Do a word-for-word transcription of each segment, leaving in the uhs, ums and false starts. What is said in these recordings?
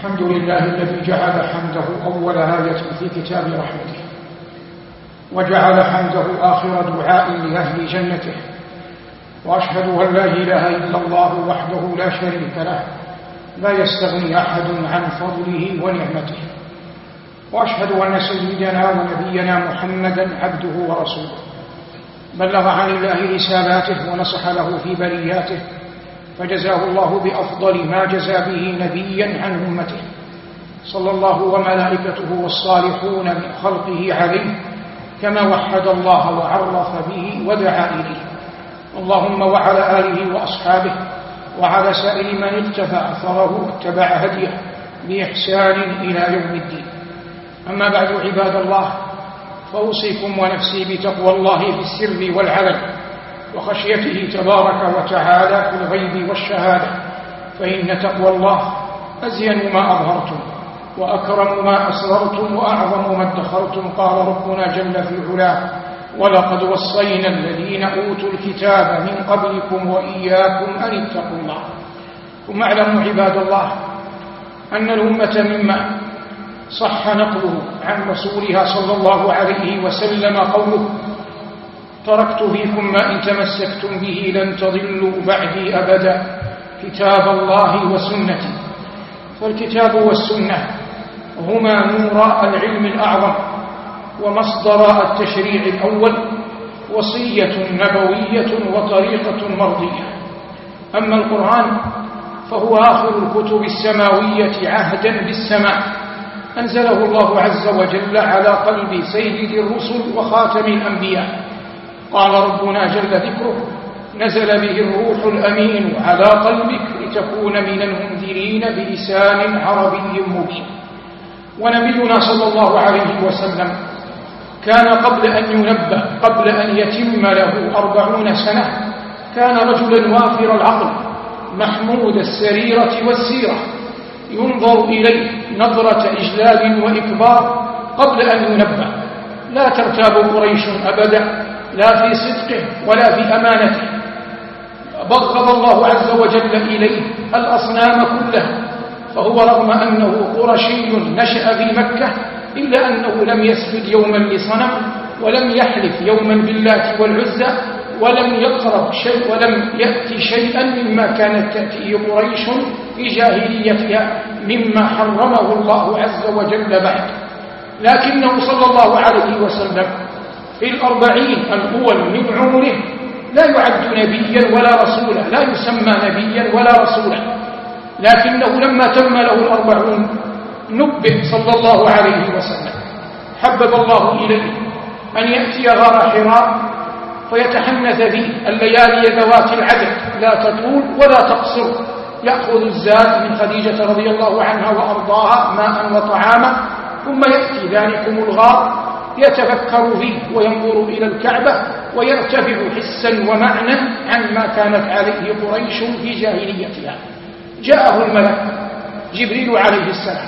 الحمد لله الذي جعل حمده أول آية في كتاب رحمته، وجعل حمده آخر دعاء لأهل جنته، وأشهد أن لا إله إلا الله وحده لا شريك له، لا يستغني أحد عن فضله ونعمته، وأشهد أن سيدنا ونبينا محمدا عبده ورسوله، بلغ عن الله رسالاته ونصح له في برياته، فجزاه الله بأفضل ما جزى به نبيا عن أمته، صلى الله وملائكته والصالحون من خلقه عليه، كما وحد الله وعرف به ودعا إليه. اللهم وعلى آله وأصحابه وعلى سائر من اقتفى أثره واتبع هديه بإحسان إلى يوم الدين. أما بعد، عباد الله، فأوصيكم ونفسي بتقوى الله في السر والعلن، وخشيته تبارك وتعالى في الغيب والشهادة، فإن تقوى الله أزين ما أظهرتم، وأكرم ما أسررتم، وأعظم ما ادخرتم. قال ربنا جل في علاه: ولقد وصينا الذين أوتوا الكتاب من قبلكم وإياكم أن اتقوا الله. ثم اعلموا عباد الله أن الأمة مما صح نقله عن رسولها صلى الله عليه وسلم قوله: تركت فيكم ما إن تمسكتم به لن تضلوا بعدي أبدا، كتاب الله وسنتي. فالكتاب والسنة هما نور العلم الأعظم ومصدر التشريع الأول، وصية نبوية وطريقة مرضية. أما القرآن فهو آخر الكتب السماوية عهدا بالسماء، أنزله الله عز وجل على قلب سيد الرسل وخاتم الأنبياء. قال ربنا جل ذكره: نزل به الروح الأمين على قلبك لتكون من المنذرين بلسان عربي مبين. ونبينا صلى الله عليه وسلم كان قبل أن ينبأ، قبل أن يتم له أربعون سنة، كان رجلا وافر العقل محمود السريرة والسيرة، ينظر إليه نظرة إجلال وإكبار قبل أن ينبأ. لا ترتاب قريش أبدا، لا في صدقه ولا في أمانته. بغض الله عز وجل إليه الأصنام كلها، فهو رغم أنه قرشي نشأ في مكة إلا أنه لم يسجد يوما لصنم، ولم يحلف يوما باللات والعزى، ولم يقرب شيء ولم يأتي شيئا مما كانت تأتيه قريش في جاهليتها مما حرمه الله عز وجل بعد. لكنه صلى الله عليه وسلم في الأربعين الأول من عمره لا يعد نبيا ولا رسولا، لا يسمى نبيا ولا رسولا، لكنه لما تم له الأربعون نبئ صلى الله عليه وسلم. حبب الله إليه أن يأتي غار حراء فيتحنث فيه الليالي ذوات العدد، لا تطول ولا تقصر، يأخذ الزاد من خديجة رضي الله عنها وأرضاها ماء وطعاما، ثم يأتي ذلكم الغار يتفكر فيه وينظر إلى الكعبة ويرتفع حسا ومعنى عن ما كانت عليه قريش في جاهليتها. جاءه الملك جبريل عليه السلام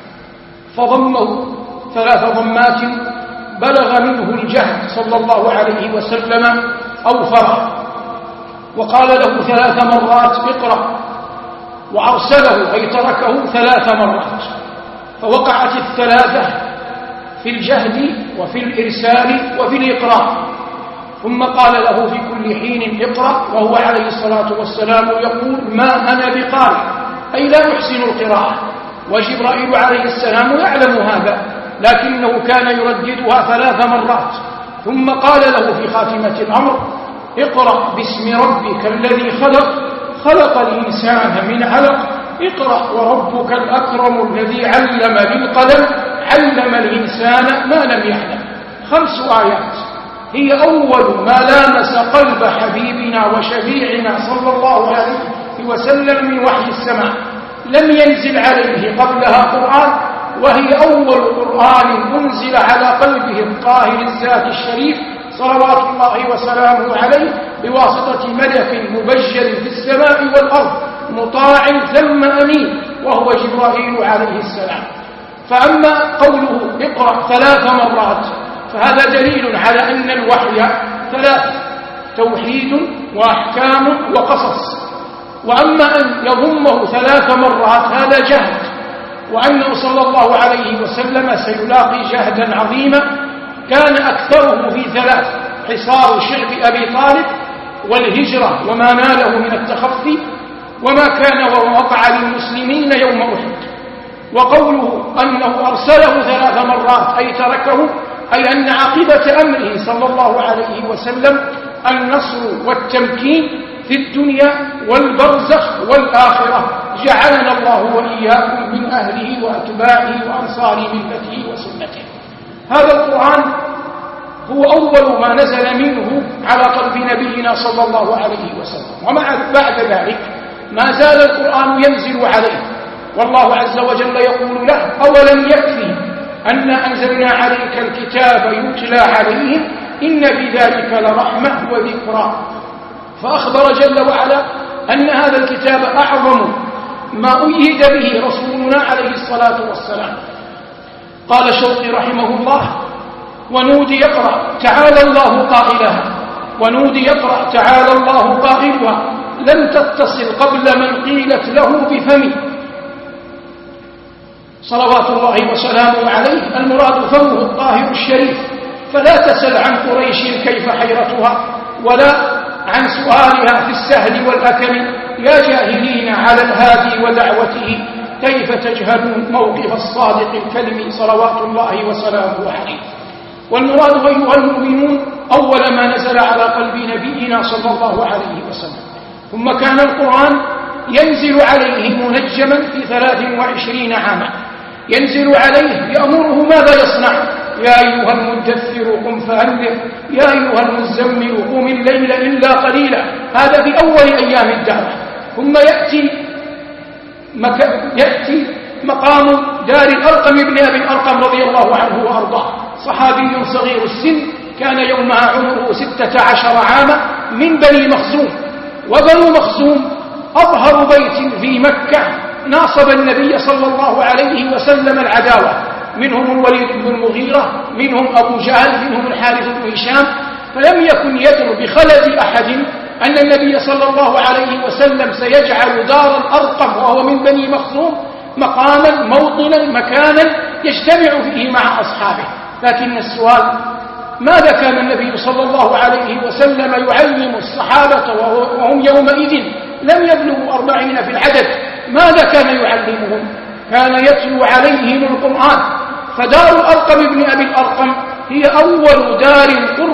فضمه ثلاث ضمات بلغ منه الجهد صلى الله عليه وسلم أوفر، وقال له ثلاث مرات: اقرأ. وأرسله أي تركه ثلاث مرات، فوقعت الثلاثة في الجهد وفي الإرسال وفي الإقراء. ثم قال له في كل حين: اقرأ، وهو عليه الصلاة والسلام يقول: ما أنا بقارئ، أي لا يحسن القراءة. وجبرائيل عليه السلام يعلم هذا، لكنه كان يرددها ثلاث مرات. ثم قال له في خاتمة الأمر: اقرأ باسم ربك الذي خلق، خلق الإنسان من علق، اقرأ وربك الأكرم الذي علم بالقلم، علم الإنسان ما لم يعلم. خمس آيات هي أول ما لامس قلب حبيبنا وشفيعنا صلى الله عليه وسلم من وحي السماء، لم ينزل عليه قبلها قرآن، وهي أول قرآن أنزل على قلبه الطاهر الذات الشريف صلوات الله وسلامه عليه بواسطة ملك مبجل في السماء والأرض مطاع ثم أمين، وهو جبرائيل عليه السلام. فأما قوله اقرأ ثلاث مرات فهذا دليل على أن الوحي ثلاث: توحيد وأحكام وقصص. وأما أن يضمه ثلاث مرات هذا جهد، وأنه صلى الله عليه وسلم سيلاقي جهدا عظيما كان أكثره في ثلاث: حصار شعب أبي طالب، والهجرة وما ناله من التخفي، وما كان ووقع للمسلمين يوم أحد. وقوله أنه أرسله ثلاث مرات أي تركه، أي أن عاقبة أمره صلى الله عليه وسلم النصر والتمكين في الدنيا والبرزخ والآخرة. جعلنا الله وإياكم من أهله وأتباعه وأنصار ملته وسنته. هذا القرآن هو أول ما نزل منه على قلب نبينا صلى الله عليه وسلم، ومع بعد ذلك ما زال القرآن ينزل عليه، والله عز وجل يقول له: أولم يكفي أن أنزلنا عليك الكتاب يتلى عليهم إن بذلك لرحمة وذكرى. فأخبر جل وعلا أن هذا الكتاب أعظم ما أيد به رسولنا عليه الصلاة والسلام. قال شوقي رحمه الله: ونودي يقرأ تعالى الله قائلها، ونودي يقرأ تعالى الله قائلها لم تتصل قبل من قيلت له بفمي. صلوات الله وسلامه عليه المراد فمه الطاهر الشريف، فلا تسل عن قريش كيف حيرتها، ولا عن سؤالها في السهل والأكم. يا جاهلين على الهادي ودعوته كيف تجهلون موقف الصادق الكلم صلوات الله وسلامه عليه. والمراد أيها المؤمنون أول ما نزل على قلب نبينا صلى الله عليه وسلم. ثم كان القرآن ينزل عليه منجما في ثلاث وعشرين عاما. ينزل عليه يأمره ماذا يصنع: يا أيها المدثر قم فأنذر، يا أيها المزمل قم الليل إلا قليلا. هذا في أول أيام الدعوة. ثم يأتي, مك... يأتي مقام دار الأرقم بن أبي الأرقم رضي الله عنه وأرضاه، صحابي صغير السن كان يومها عمره ستة عشر عاما من بني مخزوم. وبنو مخزوم أظهر بيت في مكة ناصب النبي صلى الله عليه وسلم العداوة، منهم الوليد بن المغيرة، منهم أبو جهل، منهم الحارث بن هشام. فلم يكن يدر بخلد أحد أن النبي صلى الله عليه وسلم سيجعل دار الأرقم وهو من بني مخزوم مقاما موطنا مكانا يجتمع فيه مع أصحابه. لكن السؤال: ماذا كان النبي صلى الله عليه وسلم يعلم الصحابة وهم يومئذ لم يبلغوا أربعين في العدد؟ ماذا كان يعلمهم؟ كان يتلو عليهم القرآن. فدار الأرقم بن أبي الأرقم هي أول دار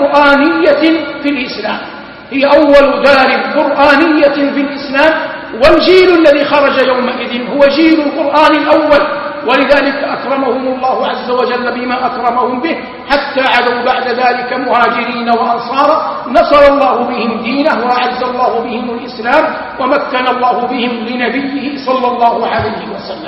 قرآنية في الإسلام، هي أول دار قرآنية في الإسلام. والجيل الذي خرج يومئذ هو جيل القرآن الأول، ولذلك أكرمهم الله عز وجل بما أكرمهم به، حتى عدوا بعد ذلك مهاجرين وأنصارا. نصر الله بهم دينه وأعز الله بهم الإسلام، ومكن الله بهم لنبيه صلى الله عليه وسلم.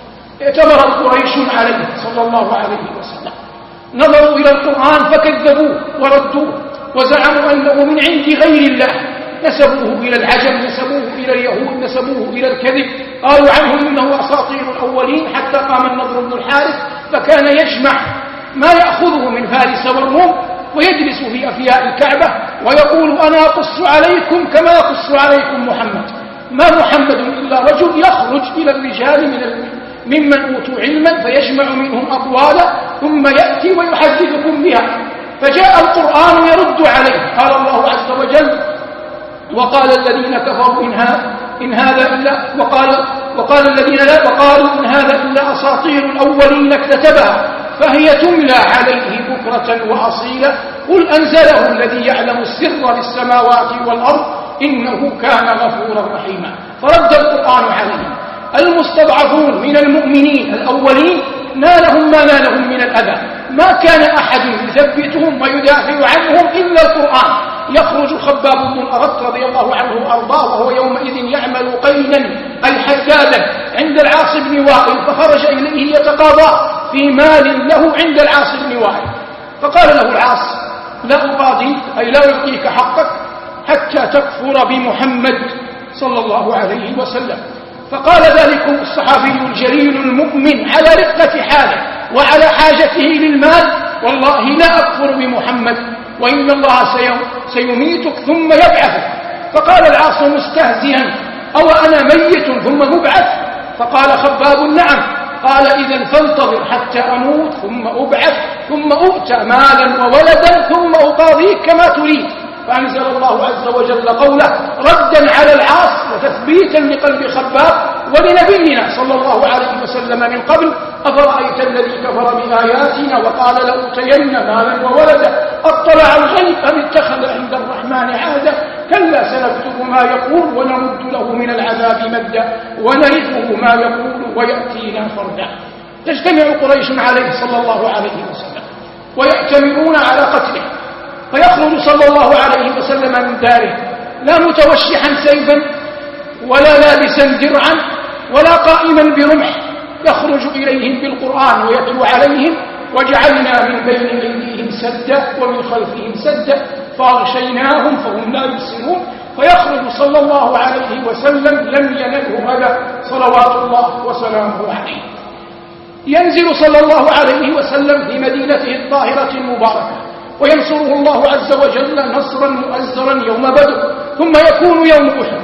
ائتمر قريش عليه صلى الله عليه وسلم، نظروا إلى القرآن فكذبوه وردوه، وزعموا أنه من عند غير الله. نسبوه إلى العجم، نسبوه إلى اليهود، نسبوه إلى الكذب. قالوا عنه إنه أساطير الأولين، حتى قام النضر بن الحارث فكان يجمع ما يأخذه من فارس والروم ويجلس في أفياء الكعبة ويقول: أنا أقص عليكم كما يقص عليكم محمد. ما محمد إلا رجل يخرج إلى الرجال من ممن أوتوا علما فيجمع منهم أقوالا ثم يأتي ويحدثكم بها. فجاء القرآن يرد عليه. قال الله عز وجل: وقال الذين كفروا إن هذا إن هذا إلا وقال وقال الذين لا وقالوا إن هذا إلا أساطير الأولين اكتتبها فهي تملى عليه بكرة وأصيلا قل أنزله الذي يعلم السر في السماوات والأرض إنه كان غفورا رحيما. فرد القرآن عليهم. المستضعفون من المؤمنين الأولين نالهم ما نالهم من الأذى، ما كان أحد يثبتهم ويدافع عنهم إلا القرآن. يخرج خباب بن الأرط رضي الله عنه وأرضاه وهو يومئذ يعمل قينا أي حدادا عند العاص بن وائل، فخرج إليه يتقاضى في مال له عند العاص بن وائل، فقال له العاص: لا أقاضي أي لا أعطيك حقك حتى تكفر بمحمد صلى الله عليه وسلم. فقال ذلك الصحابي الجليل المؤمن على رقة حاله وعلى حاجته للمال: والله لا أكفر بمحمد، وإن الله سيميتك ثم يبعثك. فقال العاص مستهزئا: أو أنا ميت ثم مبعث؟ فقال خباب: نعم، قال إذا فانتظر حتى أموت ثم أبعث ثم أؤتى مالا وولدا ثم أقاضيك كما تريد. فأنزل الله عز وجل قوله ردا على العاص وتثبيتا لقلب خباب ولنبينا صلى الله عليه وسلم من قبل أفرأيت الذي كفر بآياتنا وقال لأوتين مالا وولدا أطلع الغيب أم اتخذ عند الرحمن عهدا كلا سنكتب ما يقول ونمد له من العذاب مدا ونرثه ما يقول ويأتينا فردا. تجتمع قريش عليه صلى الله عليه وسلم ويأتمرون على قتله، فيخرج صلى الله عليه وسلم من داره لا متوشحا سيفا ولا لابسا درعا ولا قائما برمح، يخرج إليهم بالقرآن ويتلو عليهم وجعلنا من بين أيديهم سدا ومن خلفهم سدا فأغشيناهم فهم لا يبصرون. فيخرج صلى الله عليه وسلم لم ينله أذى صلوات الله وسلامه عليه. ينزل صلى الله عليه وسلم في مدينته الطاهرة المباركة وينصره الله عز وجل نصرا مؤزرا يوم بدر، ثم يكون يوم أحد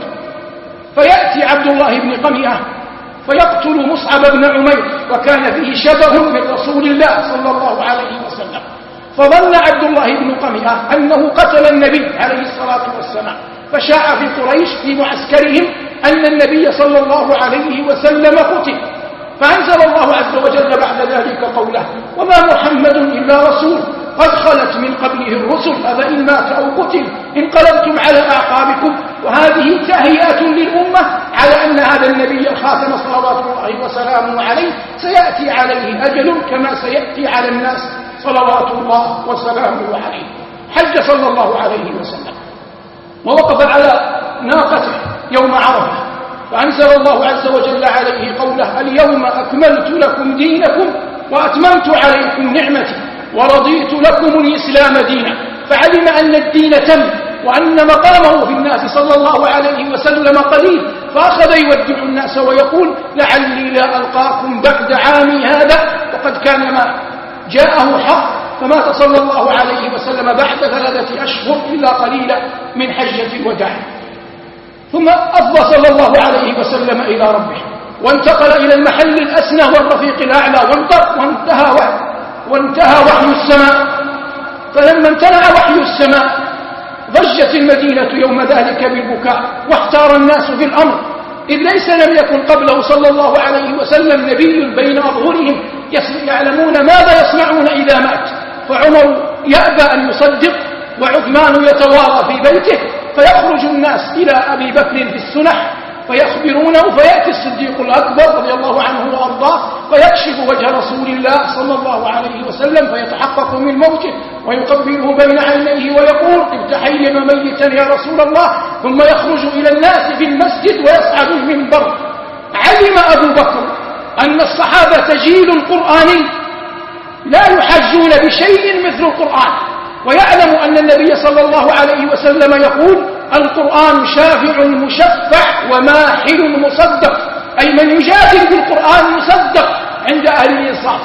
فيأتي عبد الله بن قميئة فيقتل مصعب بن عمير وكان فيه شبه من رسول الله صلى الله عليه وسلم، فظن عبد الله بن قميئة أنه قتل النبي عليه الصلاة والسلام، فشاع في قريش في معسكرهم أن النبي صلى الله عليه وسلم قتل. فأنزل الله عز وجل بعد ذلك قوله وما محمد إلا رسول قد خلت من قبله الرسل أفإن مات أو قتل انقلبتم على أعقابكم. وهذه تهيئة للأمة على أن هذا النبي الخاتم صلوات الله وسلامه عليه سيأتي عليه أجل كما سيأتي على الناس صلوات الله وسلامه عليه. حج صلى الله عليه وسلم ووقف على ناقته يوم عرفة، فأنزل الله عز وجل عليه قوله اليوم أكملت لكم دينكم وأتممت عليكم نعمتي ورضيت لكم الإسلام دينا. فعلم أن الدين تم وأن مقامه في الناس صلى الله عليه وسلم قليل، فأخذ يودع الناس ويقول لعلي لا ألقاكم بعد عامي هذا، وقد كان ما جاءه حق، فمات صلى الله عليه وسلم بعد ثلاثة أشهر إلا قليلا من حجة الوداع. ثم أفضى صلى الله عليه وسلم إلى ربه وانتقل إلى المحل الأسنى والرفيق الأعلى وانتهى وحي وانتهى وحي السماء. فلما امتنع وحي السماء ضجت المدينة يوم ذلك بالبكاء واحتار الناس في الأمر، إذ ليس لم يكن قبله صلى الله عليه وسلم نبي بين أظهرهم يعلمون ماذا يصنعون إذا مات. فعمر يأبى أن يصدق وعثمان يتوارى في بيته، فيخرج الناس إلى أبي بكر في السنح فيخبرونه، فيأتي الصديق الأكبر رضي الله عنه وأرضاه فيكشف وجه رسول الله صلى الله عليه وسلم فيتحقق من موته ويقبله بين عينيه ويقول ابت حيا ميتا يا رسول الله، ثم يخرج إلى الناس في المسجد ويصعد المنبر. علم أبو بكر أن الصحابة جيل قرآني لا يحجون بشيء مثل القرآن، ويعلم أن النبي صلى الله عليه وسلم يقول القرآن شافع مشفع وماحل مصدق، أي من يجادل بالقرآن مصدق عند أهل الإنصاف.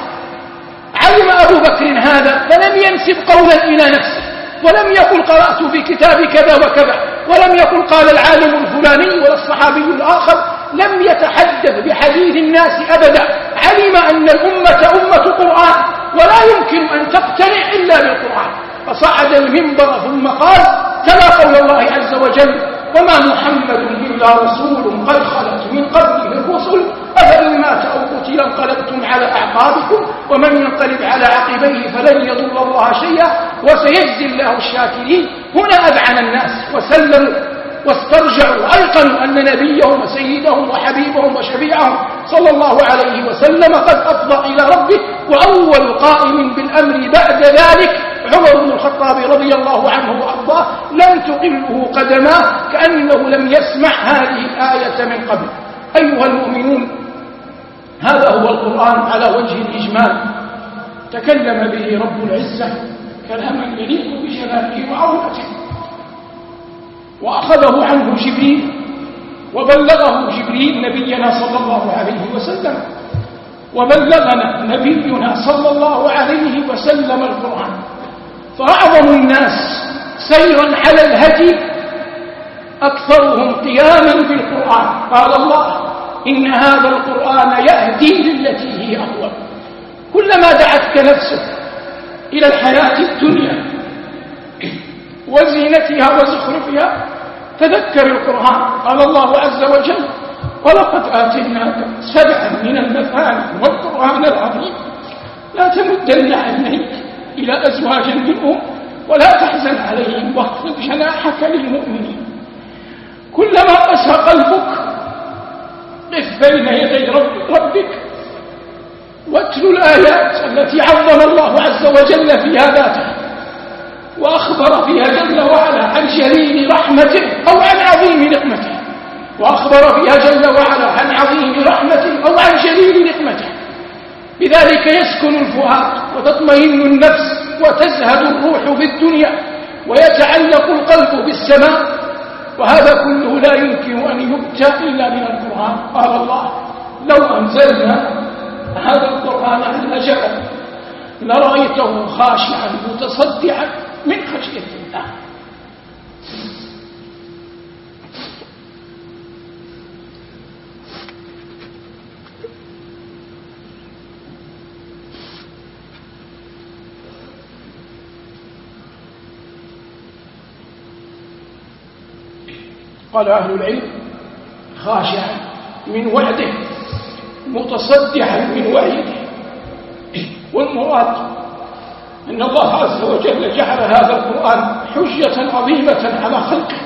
علم أبو بكر هذا فلم ينسب قولا إلى نفسه، ولم يقل قرأت في كتاب كذا وكذا، ولم يقل قال العالم الفلاني ولا الصحابي الآخر، لم يتحدث بحديث الناس أبدا. علم أن الأمة أمة قرآن ولا يمكن أن تقتنع إلا بالقرآن، فصعد المنبر ثم قال تلا قول الله عز وجل وما محمد إلا رسول قد خلت من قبله الرسل أفإن مات أو قتل انقلبتم على أعقابكم ومن ينقلب على عقبيه فلن يضر الله شيئا وسيجزي الله الشاكرين. هنا أذعن الناس وسلموا واسترجعوا وأيقنوا أن نبيهم وسيدهم وحبيبهم وشفيعهم صلى الله عليه وسلم قد أفضى إلى ربه. وأول قائم بالأمر بعد ذلك عمر بن الخطاب رضي الله عنه وأرضاه لم تقله قدماه كأنه لم يسمع هذه الآية من قبل. أيها المؤمنون، هذا هو القرآن على وجه الإجمال، تكلم به رب العزة كلاما يليق بجلاله وعظمته، وأخذه عنه جبريل وبلغه جبريل نبينا صلى الله عليه وسلم، وبلغنا نبينا صلى الله عليه وسلم القرآن. فأعظم الناس سيرا على الهدي أكثرهم قياما بالقرآن. قال الله إن هذا القرآن يهدي للتي هي أقوم. كلما دعتك نفسك إلى الحياة الدنيا وزينتها وزخرفها تذكر القرآن. قال الله عز وجل: ولقد آتيناك سبعا من المثاني والقرآن العظيم لا تمدن عينيك إلى أزواج منهم ولا تحزن عليهم واخفض جناحك للمؤمنين. كلما قسى قلبك قف بين يدي ربك واتل الآيات التي عظم الله عز وجل فيها ذاته وأخبر فيها جل وعلا عن جليل رحمته أو عن عظيم نقمته، وأخبر فيها جل وعلا عن عظيم رحمته أو عن جليل نقمته. بذلك يسكن الفؤاد وتطمئن النفس وتزهد الروح في الدنيا ويتعلق القلب بالسماء. وهذا كله لا يمكن أن يؤتى إلا من القرآن. قال الله: لو أنزلنا هذا القرآن على جبل لرأيته خاشعا متصدعا من خشية الله. قال أهل العلم: خاشعا من وعده متصدعا من وعيده. والمراد أن الله عز وجل جعل هذا القرآن حجة عظيمة على خلقه.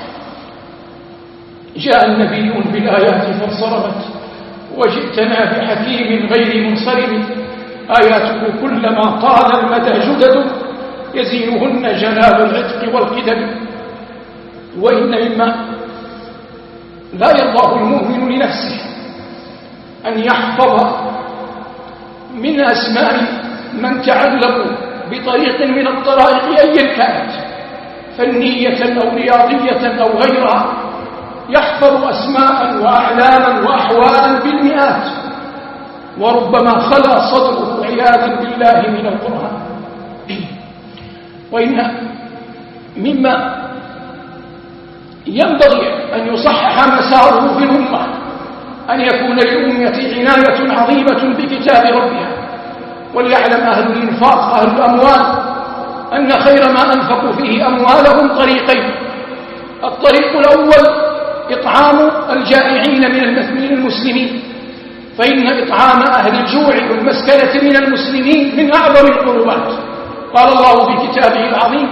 جاء النبيون بالآيات فانصرمت وجئتنا بحكيم غير منصرم آياته كلما طال المدى جدد يزينهن جلال العتق والقدم. وإن مما لا يرضاه المؤمن لنفسه أن يحفظ من أسماء من تعلقوا بطريق من الطرائق أيا كانت، فنية أو رياضية أو غيرها، يحفظ أسماء وأعلاما وأحوالا بالمئات، وربما خلا صدره عياذا بالله من القرآن. وإن مما ينبغي أن يصحح مساره في الأمة أن يكون للأمة عناية عظيمة بكتاب ربها. وليعلم أهل الإنفاق أهل الأموال أن خير ما أنفقوا فيه أموالهم طريقين: الطريق الأول إطعام الجائعين من المسلمين، فإن إطعام أهل الجوع والمسكنة من المسلمين من أعظم القربات. قال الله في كتابه العظيم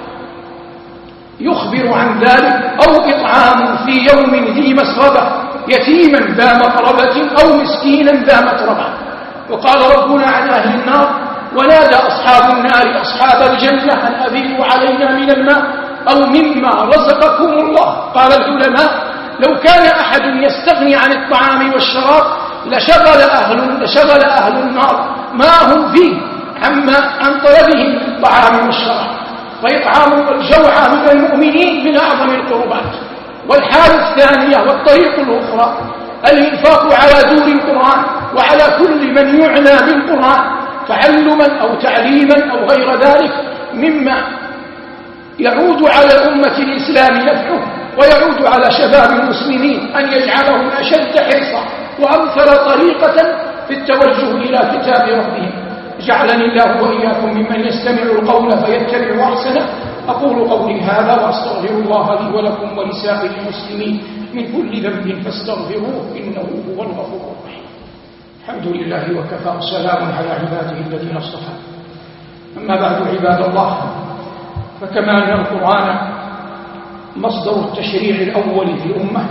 يخبر عن ذلك: أو إطعام في يوم ذي مسغبة يتيما ذا مقربة أو مسكينا ذا متربة. وقال ربنا عن أهل النار: ونادى أصحاب النار أصحاب الجنة أن أبيتوا علينا من الماء أو مما رزقكم الله. قال العلماء: لو كان أحد يستغني عن الطعام والشراب لشغل أهل, لشغل أهل النار ما هم فيه عما عن طلبهم الطعام والشراب. فإطعام الجوع من المؤمنين من أعظم القربات. والحالة الثانية والطريق الأخرى الإنفاق على دور القرآن وعلى كل من يعنى بالقرآن تعلما أو تعليما أو غير ذلك مما يعود على الأمة الإسلام نفعه ويعود على شباب المسلمين أن يجعلهم أشد حرصا وأمثل طريقة في التوجه إلى كتاب ربهم. جعلني الله وإياكم ممن يستمع القول فيتبع أحسنه. أقول قولي هذا وأستغفر الله لي ولكم ولسائر المسلمين من كل ذنب فاستغفروه إنه هو الغفور الرحيم. الحمد لله وكفى وسلام على عباده الذين اصطفى. أما بعد عباد الله، فكما أن القرآن مصدر التشريع الأول في الأمة،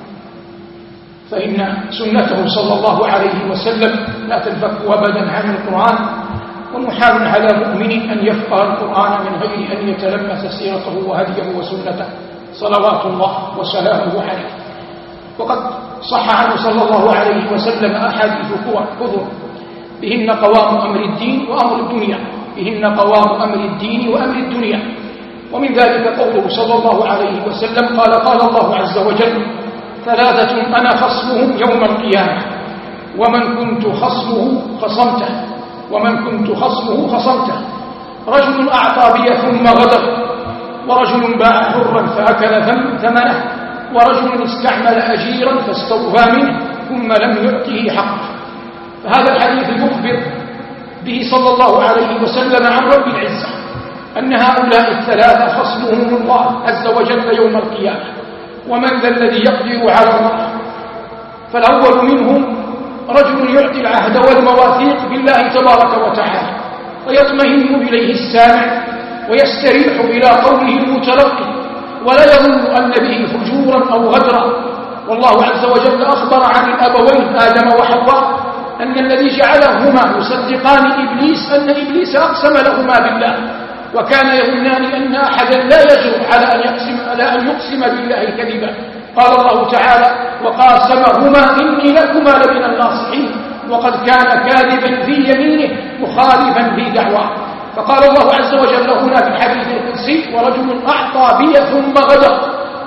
فإن سنته صلى الله عليه وسلم لا تنفك أبدا عن القرآن، ومحال على مؤمن أن يفقه القرآن من غير أن يتلمس سيرته وهديه وسنته صلوات الله وسلامه عليه. وقد صح عنه صلى الله عليه وسلم أحاديث كثر بهن قوام أمر الدين وأمر الدنيا، بهن قوام أمر الدين وأمر الدنيا. ومن ذلك قوله صلى الله عليه وسلم قال: قال الله عز وجل: ثلاثة أنا خصمهم يوم القيامة، ومن كنت خصمه خصمته ومن كنت خصمه خصمته رجل أعطى بي ثم غدر، ورجل باع حرا فأكل ثمنه، ورجل استعمل أجيرا فاستوفى منه، ثم لم يعطه حقه. فهذا الحديث يخبر به صلى الله عليه وسلم عن رب العزة أن هؤلاء الثلاثة خصمهم الله عز وجل يوم القيامة، ومن ذا الذي يقدر على الله؟ فالأول منهم رجل يعطي العهد والمواثيق بالله تبارك وتعالى ويطمئن إليه السامع ويستريح إلى قوله المتلقي ولا يظن أن به فجورا أو غدرا. والله عز وجل أخبر عن الأبوين آدم وحواء أن الذي جعلهما يصدقان إبليس أن إبليس أقسم لهما بالله، وكان يظنان أن أحدا لا يجرؤ على أن يقسم, على أن يقسم بالله كذبا. قال الله تعالى: وقاسمهما إني لكما لمن الناصحين، وقد كان كاذبا في يمينه مخالفا في دعواه. فقال الله عز وجل هنا في الحديث القدسي: ورجل أعطى بي ثم غدر،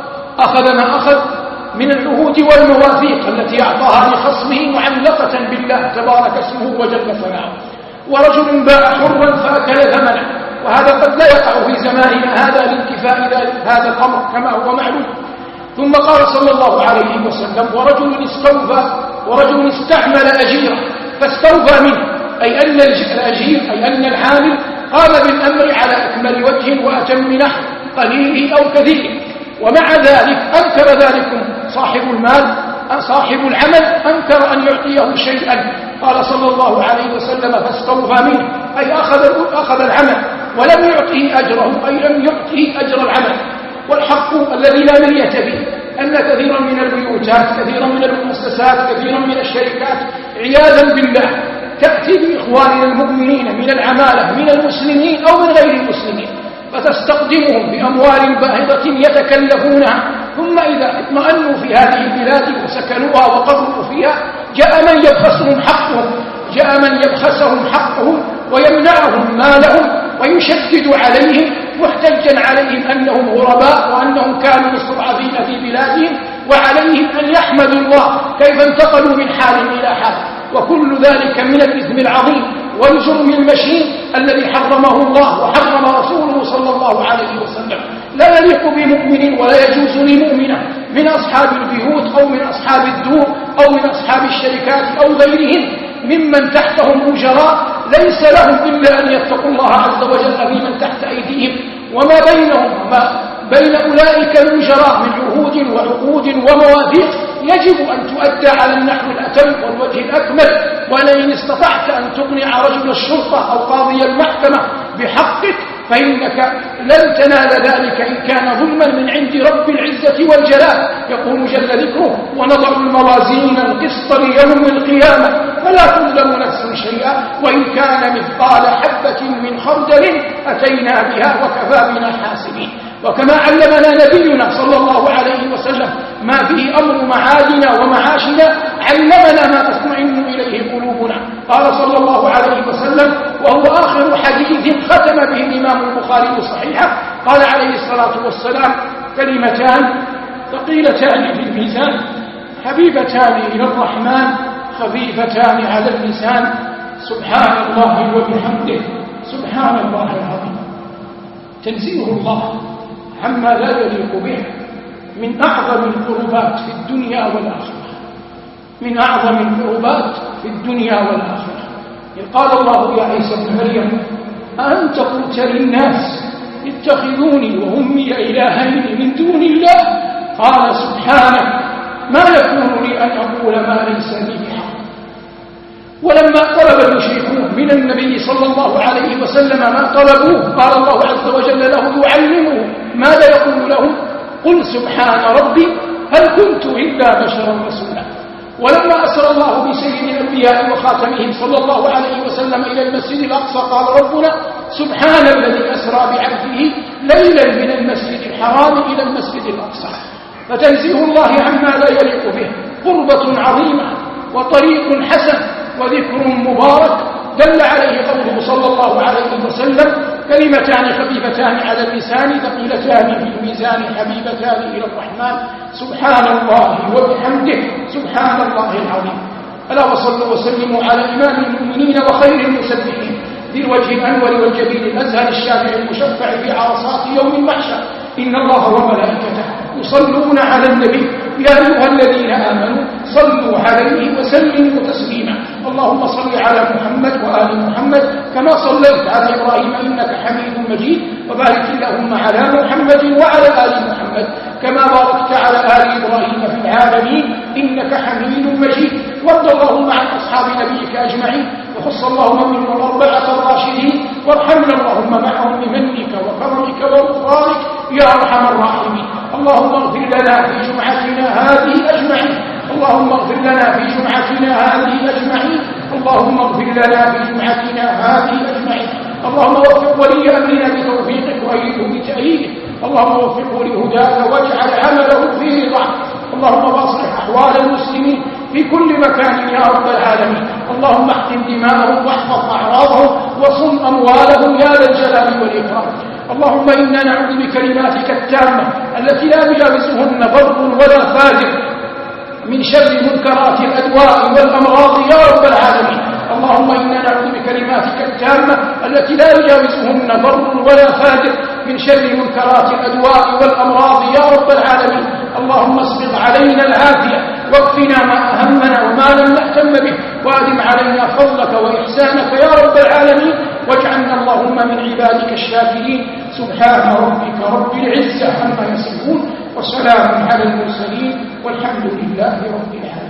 أخذ ما أخذ من العهود والمواثيق التي أعطاها لخصمه معلقة بالله تبارك اسمه وجل ثناؤه. ورجل باع حرا فأكل ثمنه، وهذا قد لا يقع في زماننا هذا لانتفاء هذا الأمر كما هو معلوم. ثم قال صلى الله عليه وسلم: ورجل استوفى ورجل استعمل أجيرا فاستوفى منه، أي أن الأجير أي أن العامل قام بالأمر على أكمل وجه وأتم نحو قليله أو كثيره، ومع ذلك أنكر ذلكم صاحب المال صاحب العمل أنكر أن يعطيه شيئا. قال صلى الله عليه وسلم: فاستوفى منه، أي أخذ, أخذ العمل ولم يعطه أجره، أي لم يعطه أجر العمل. والحق الذي لا مرية به أن كثيرا من البيوتات، كثيرا من المؤسسات، كثيرا من الشركات عياذا بالله تأتي بإخواننا المؤمنين من العمالة من المسلمين أو من غير المسلمين، فتستقدمهم بأموال باهظة يتكلفونها، ثم إذا اطمأنوا في هذه البلاد وسكنوها وقروا فيها جاء من يبخسهم حقهم جاء من يبخسهم حقهم ويمنعهم مالهم ويشدد عليهم محتجا عليهم أنهم غرباء وأنهم كانوا مستضعفين في بلادهم، وعليهم أن يحمدوا الله كيف انتقلوا من حال إلى حال. وكل ذلك من الإثم العظيم والجرم المشين الذي حرمه الله وحرم رسوله صلى الله عليه وسلم. لا يليق بمؤمن ولا يجوز لمؤمنة من أصحاب البيوت أو من أصحاب الدور أو من أصحاب الشركات أو غيرهم ممن تحتهم أجراء ليس لهم إلا أن يتقوا الله عز وجل في من تحت أيديهم، وما بينهم وما بين أولئك الأجراء من عهود وعقود ومواثيق يجب أن تؤدى على النحو الأتم والوجه الأكمل. ولئن استطعت أن تقنع رجل الشرطة أو قاضي المحكمة بحقك فإنك لن تنال ذلك إن كان ظلما من عند رب العزة والجلال. يقول جل ذكره: ونضع الموازين القسط ليوم القيامة فلا تظلم نفس شيئا وإن كان مثقال حبة من خردل أتينا بها وكفى بنا حاسبين. وكما علمنا نبينا صلى الله عليه وسلم ما فيه أمر معادنا ومعاشنا علمنا ما تطمئن إليه قلوبنا. قال صلى الله عليه وسلم وهو آخر حديث ختم به الإمام البخاري صحيحه، قال عليه الصلاة والسلام: كلمتان ثقيلتان في الميزان حبيبتان إلى الرحمن خفيفتان على اللسان سبحان الله وبحمده سبحان الله العظيم. تنزيه الله عما لا يليق به من أعظم القربات في الدنيا والآخرة من أعظم القربات في الدنيا والآخرة. قال الله: يا عيسى ابن مريم أأنت قلت للناس اتخذوني وأمي إلهين من دون الله؟ قال: سبحانك ما يكون لي أن أقول ما ليس لي بحق. ولما طلب المشركون من النبي صلى الله عليه وسلم ما طلبوه قال الله عز وجل له يعلمه ماذا يقول له: قل سبحان ربي هل كنت إلا بشرا رسولا. ولما أسر الله بسيد الأنبياء وخاتمهم صلى الله عليه وسلم إلى المسجد الأقصى قال ربنا: سبحان الذي أسرى بعبده ليلا من المسجد الحرام إلى المسجد الأقصى. فتنزيه الله عما لا يليق به قربة عظيمة وطريق حسن وذكر مبارك دل عليه قوله صلى الله عليه وسلم: كلمتان خفيفتان على اللسان ثقيلتان في الميزان حبيبتان إلى الرحمن سبحان الله وبحمده سبحان الله العظيم. ألا وصلوا وسلموا على إمام المؤمنين وخير المسبحين ذي الوجه الأنور والجبين الأزهر الشافع المشفع في عرصات يوم المحشر. إن الله وملائكته يصلون على النبي يا أيها الذين آمنوا صلوا عليه وسلموا تسليما. اللهم صل على محمد وآل محمد كما صليت على إبراهيم إنك حميد مجيد، وبارك اللهم على محمد وعلى آل محمد كما باركت على آل إبراهيم في العالمين إنك حميد مجيد. وارض اللهم عن أصحاب نبيك أجمعين، وخص اللهم منهم الأربعة الراشدين، وارحمنا اللهم معهم بمنك وكرمك وغفرانك يا أرحم الراحمين. اللهم اغفر لنا في جمعتنا هذه أجمعين، اللهم اغفر لنا في جمعتنا هذه أجمعين، اللهم اغفر لنا في جمعتنا هذه أجمعين. اللهم وفق ولي أمرنا بتوفيقك وأيده بتأييدك، اللهم وفقه لهداك واجعل عمله في رضاك. اللهم واصلح أحوال المسلمين في كل مكان يا رب العالمين. اللهم احقن دماءهم واحفظ أعراضهم وصن أموالهم يا ذا الجلال والإكرام. اللهم إنا نعوذ بكلماتك التامة التي لا يجاوزهن بر ولا فاجر من شر منكرات الأدواء والأمراض يا رب العالمين. اللهم إنا نعوذ بكلماتك التامة التي لا يجاوزهن بر ولا فاجر من شر منكرات الأدواء والأمراض يا رب العالمين. اللهم اسبغ علينا العافية واكفنا ما أهمنا وما لم نهتم به، وأدم علينا فضلك وإحسانك يا رب العالمين، واجعلنا اللهم من عبادك الشاكرين. سبحان ربك رب العزة عما يصفون، وسلام على المرسلين، والحمد لله رب العالمين.